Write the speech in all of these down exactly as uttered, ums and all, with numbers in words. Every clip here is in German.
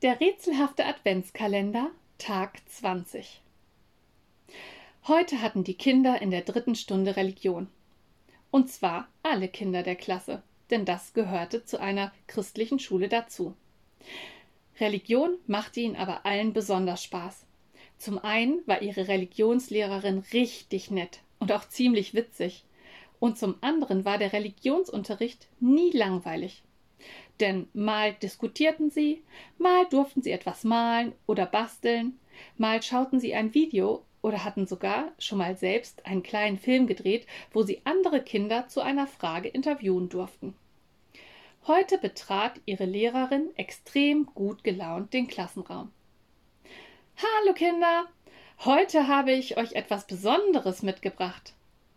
Der rätselhafte Adventskalender, Tag zwanzig. Heute hatten die Kinder in der dritten Stunde Religion. Und zwar alle Kinder der Klasse, denn das gehörte zu einer christlichen Schule dazu. Religion machte ihnen aber allen besonders Spaß. Zum einen war ihre Religionslehrerin richtig nett und auch ziemlich witzig. Und zum anderen war der Religionsunterricht nie langweilig. Denn mal diskutierten sie, mal durften sie etwas malen oder basteln, mal schauten sie ein Video oder hatten sogar schon mal selbst einen kleinen Film gedreht, wo sie andere Kinder zu einer Frage interviewen durften. Heute betrat ihre Lehrerin extrem gut gelaunt den Klassenraum. Hallo Kinder, heute habe ich euch etwas Besonderes mitgebracht.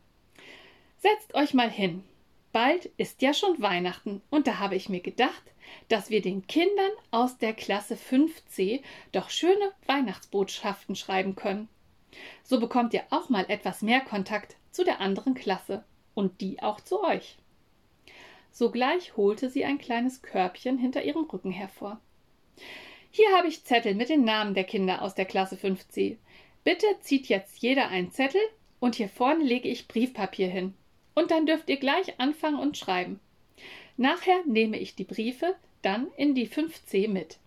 Setzt euch mal hin. Bald ist ja schon Weihnachten und da habe ich mir gedacht, dass wir den Kindern aus der Klasse fünf c doch schöne Weihnachtsbotschaften schreiben können. So bekommt ihr auch mal etwas mehr Kontakt zu der anderen Klasse und die auch zu euch. Sogleich holte sie ein kleines Körbchen hinter ihrem Rücken hervor. Hier habe ich Zettel mit den Namen der Kinder aus der Klasse fünf c. Bitte zieht jetzt jeder einen Zettel und hier vorne lege ich Briefpapier hin. Und dann dürft ihr gleich anfangen und schreiben. Nachher nehme ich die Briefe dann in die fünf c mit.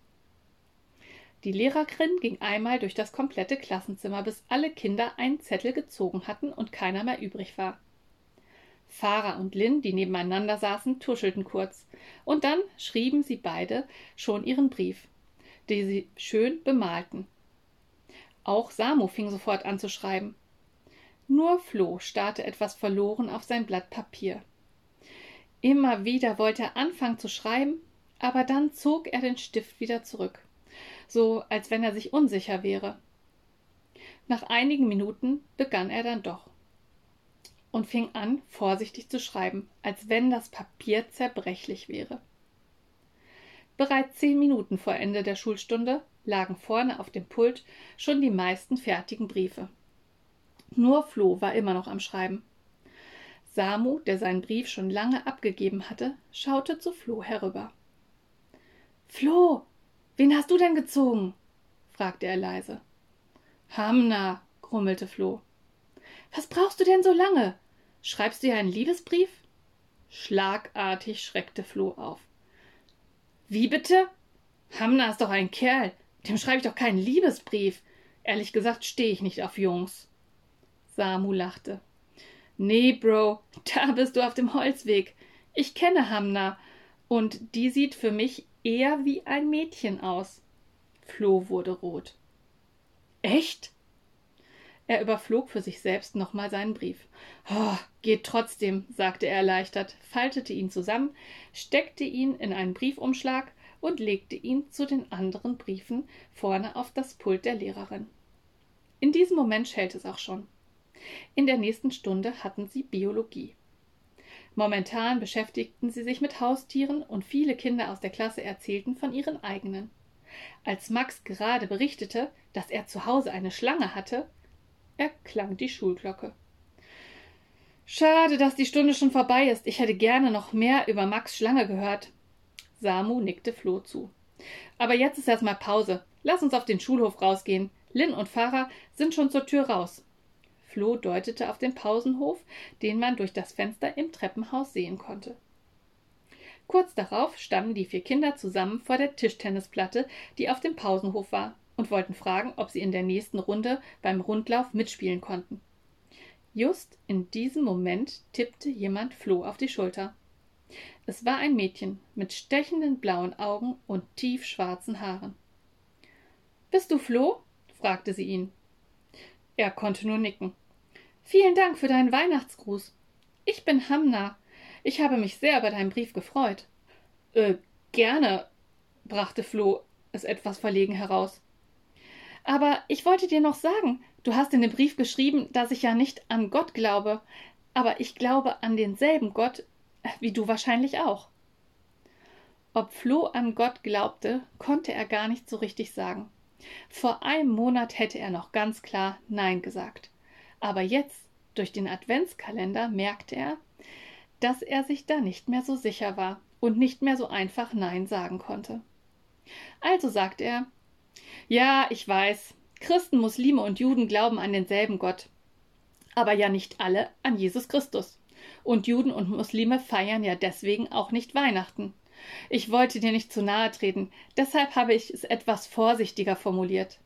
Die Lehrerin ging einmal durch das komplette Klassenzimmer, bis alle Kinder einen Zettel gezogen hatten und keiner mehr übrig war. Farah und Lynn, die nebeneinander saßen, tuschelten kurz. Und dann schrieben sie beide schon ihren Brief, den sie schön bemalten. Auch Samu fing sofort an zu schreiben. Nur Flo starrte etwas verloren auf sein Blatt Papier. Immer wieder wollte er anfangen zu schreiben, aber dann zog er den Stift wieder zurück, so als wenn er sich unsicher wäre. Nach einigen Minuten begann er dann doch und fing an, vorsichtig zu schreiben, als wenn das Papier zerbrechlich wäre. Bereits zehn Minuten vor Ende der Schulstunde lagen vorne auf dem Pult schon die meisten fertigen Briefe. Nur Flo war immer noch am Schreiben. Samu, der seinen Brief schon lange abgegeben hatte, schaute zu Flo herüber. »Flo, wen hast du denn gezogen?« fragte er leise. »Hamna«, grummelte Flo. »Was brauchst du denn so lange? Schreibst du ja einen Liebesbrief?« Schlagartig schreckte Flo auf. »Wie bitte? Hamna ist doch ein Kerl, dem schreibe ich doch keinen Liebesbrief. Ehrlich gesagt stehe ich nicht auf Jungs.« Samu lachte. »Nee, Bro, da bist du auf dem Holzweg. Ich kenne Hamna und die sieht für mich eher wie ein Mädchen aus.« Flo wurde rot. »Echt?« Er überflog für sich selbst nochmal seinen Brief. »Oh, geht trotzdem«, sagte er erleichtert, faltete ihn zusammen, steckte ihn in einen Briefumschlag und legte ihn zu den anderen Briefen vorne auf das Pult der Lehrerin. In diesem Moment schellte es auch schon. In der nächsten Stunde hatten sie Biologie. Momentan beschäftigten sie sich mit Haustieren und viele Kinder aus der Klasse erzählten von ihren eigenen. Als Max gerade berichtete, dass er zu Hause eine Schlange hatte, erklang die Schulglocke. »Schade, dass die Stunde schon vorbei ist. Ich hätte gerne noch mehr über Max' Schlange gehört.« Samu nickte Flo zu. »Aber jetzt ist erstmal Pause. Lass uns auf den Schulhof rausgehen. Lynn und Farah sind schon zur Tür raus.« Flo deutete auf den Pausenhof, den man durch das Fenster im Treppenhaus sehen konnte. Kurz darauf standen die vier Kinder zusammen vor der Tischtennisplatte, die auf dem Pausenhof war, und wollten fragen, ob sie in der nächsten Runde beim Rundlauf mitspielen konnten. Just in diesem Moment tippte jemand Flo auf die Schulter. Es war ein Mädchen mit stechenden blauen Augen und tiefschwarzen Haaren. »Bist du Flo?« fragte sie ihn. Er konnte nur nicken. »Vielen Dank für deinen Weihnachtsgruß. Ich bin Hamna. Ich habe mich sehr über deinen Brief gefreut.« »Äh, gerne«, brachte Flo es etwas verlegen heraus. »Aber ich wollte dir noch sagen, du hast in dem Brief geschrieben, dass ich ja nicht an Gott glaube, aber ich glaube an denselben Gott, wie du wahrscheinlich auch.« Ob Flo an Gott glaubte, konnte er gar nicht so richtig sagen. Vor einem Monat hätte er noch ganz klar Nein gesagt. Aber jetzt, durch den Adventskalender, merkte er, dass er sich da nicht mehr so sicher war und nicht mehr so einfach Nein sagen konnte. Also sagte er: Ja, ich weiß, Christen, Muslime und Juden glauben an denselben Gott, aber ja nicht alle an Jesus Christus. Und Juden und Muslime feiern ja deswegen auch nicht Weihnachten. Ich wollte dir nicht zu nahe treten, deshalb habe ich es etwas vorsichtiger formuliert.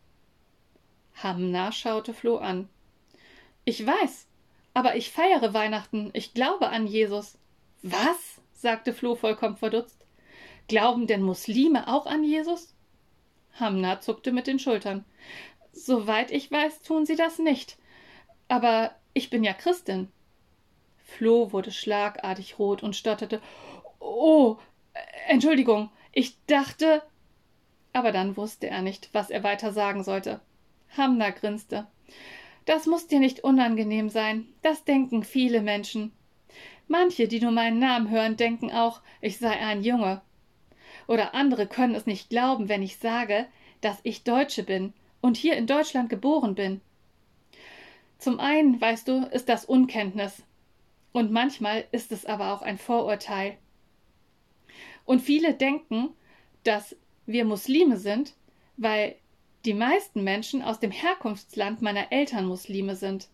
Hamna schaute Flo an. Ich weiß, aber ich feiere Weihnachten, ich glaube an Jesus. Was? Sagte Flo vollkommen verdutzt. Glauben denn Muslime auch an Jesus? Hamna zuckte mit den Schultern. Soweit ich weiß, tun sie das nicht. Aber ich bin ja Christin. Flo wurde schlagartig rot und stotterte. Oh, Entschuldigung, ich dachte. Aber dann wusste er nicht, was er weiter sagen sollte. Hamna grinste. Das muss dir nicht unangenehm sein. Das denken viele Menschen. Manche, die nur meinen Namen hören, denken auch, ich sei ein Junge. Oder andere können es nicht glauben, wenn ich sage, dass ich Deutsche bin und hier in Deutschland geboren bin. Zum einen, weißt du, ist das Unkenntnis. Und manchmal ist es aber auch ein Vorurteil. Und viele denken, dass wir Muslime sind, weil die meisten Menschen aus dem Herkunftsland meiner Eltern Muslime sind.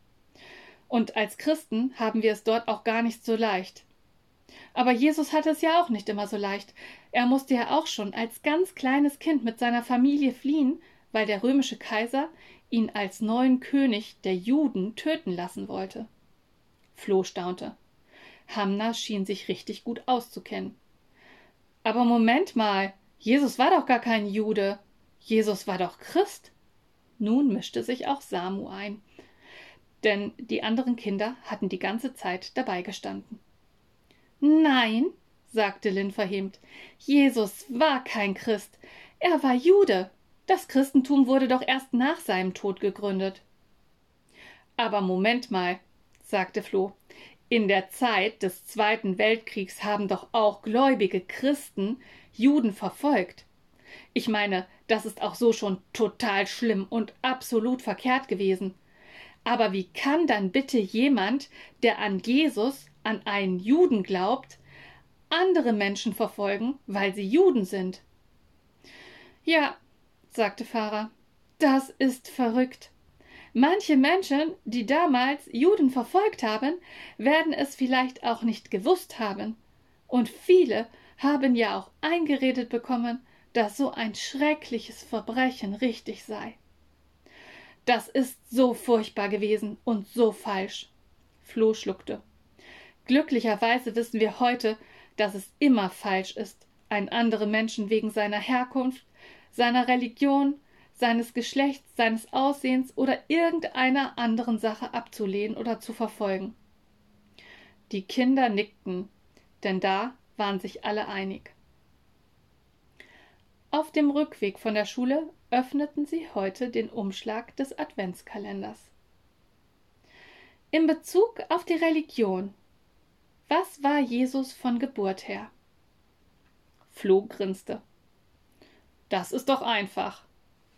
Und als Christen haben wir es dort auch gar nicht so leicht. Aber Jesus hatte es ja auch nicht immer so leicht. Er musste ja auch schon als ganz kleines Kind mit seiner Familie fliehen, weil der römische Kaiser ihn als neuen König der Juden töten lassen wollte. Flo staunte. Hamna schien sich richtig gut auszukennen. Aber Moment mal, Jesus war doch gar kein Jude. Jesus war doch Christ. Nun mischte sich auch Samu ein, denn die anderen Kinder hatten die ganze Zeit dabei gestanden. Nein, sagte Lynn verhämt, Jesus war kein Christ, er war Jude. Das Christentum wurde doch erst nach seinem Tod gegründet. Aber Moment mal, sagte Flo, in der Zeit des Zweiten Weltkriegs haben doch auch gläubige Christen Juden verfolgt. Ich meine, das ist auch so schon total schlimm und absolut verkehrt gewesen. Aber wie kann dann bitte jemand, der an Jesus, an einen Juden glaubt, andere Menschen verfolgen, weil sie Juden sind? Ja, sagte Farah, das ist verrückt. Manche Menschen, die damals Juden verfolgt haben, werden es vielleicht auch nicht gewusst haben. Und viele haben ja auch eingeredet bekommen, dass so ein schreckliches Verbrechen richtig sei. Das ist so furchtbar gewesen und so falsch. Flo schluckte. Glücklicherweise wissen wir heute, dass es immer falsch ist, einen anderen Menschen wegen seiner Herkunft, seiner Religion, seines Geschlechts, seines Aussehens oder irgendeiner anderen Sache abzulehnen oder zu verfolgen. Die Kinder nickten, denn da waren sich alle einig. Auf dem Rückweg von der Schule öffneten sie heute den Umschlag des Adventskalenders. In Bezug auf die Religion: Was war Jesus von Geburt her? Flo grinste. Das ist doch einfach.